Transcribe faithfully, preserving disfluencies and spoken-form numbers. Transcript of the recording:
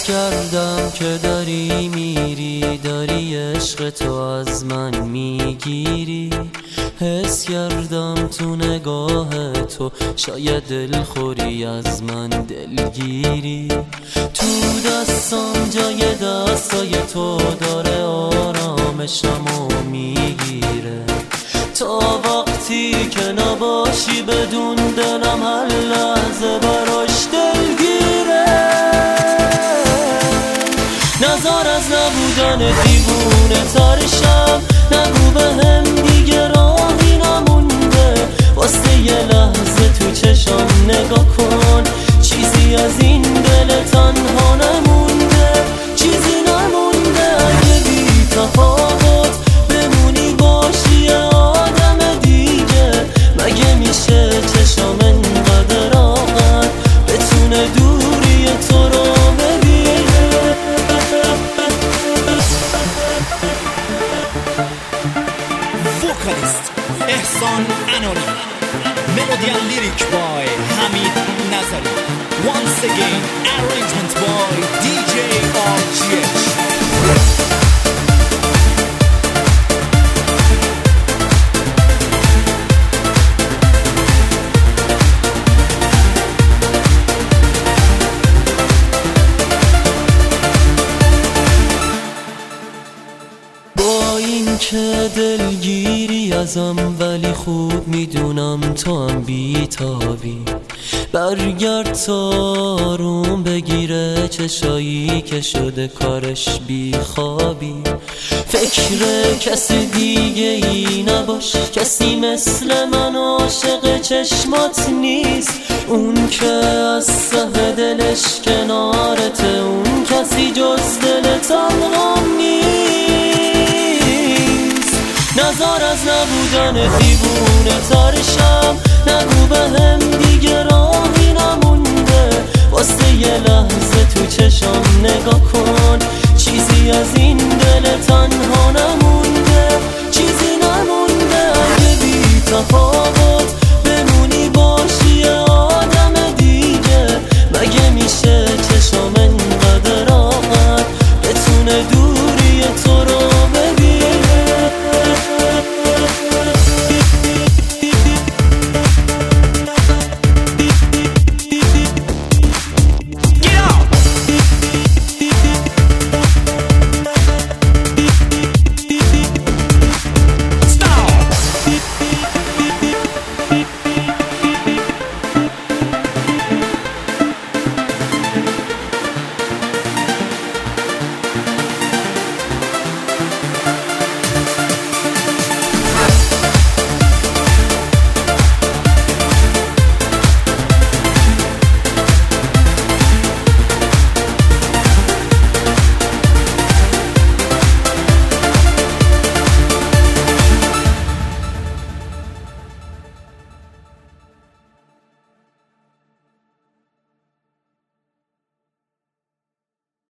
حس کردم که داری میری، داری عشق تو از من میگیری. حس کردم تو نگاه تو شاید دلخوری از من دلگیری. تو دستم جای دستای تو داره آرامشمو میگیره. تا وقتی که نباشی بدون دلم هر لحظه براش دلگیره. نزار از نبودن دیوونه ترشم، نگو به هم دیگه راهی نمونده. واسه یه لحظه تو چشم نگاه کن، چیزی از این دل تنها نمونده. چیزی نمونده اگه بی تفاوت بمونی باشی یه آدم دیگه. مگه میشه چشم انقدر راحت بتونه دوری تو رو ببینه؟ وکالیست احسان انوری، melody and lyric by Hamid Nazari. Once again arrangement by دی جی آر جی اچ. که دلگیری ازم ولی خوب میدونم تو هم بیتابی. برگرد تا آروم بگیره چشایی که شده کارش بیخوابی. فکر کسی دیگه ای نباش، کسی مثل من عاشق چشمات نیست. اون که از ته دلش کنارته، اون کسی جز دل تنهام نیست. نزار از نبودن دیوونه ترشم، نگو به هم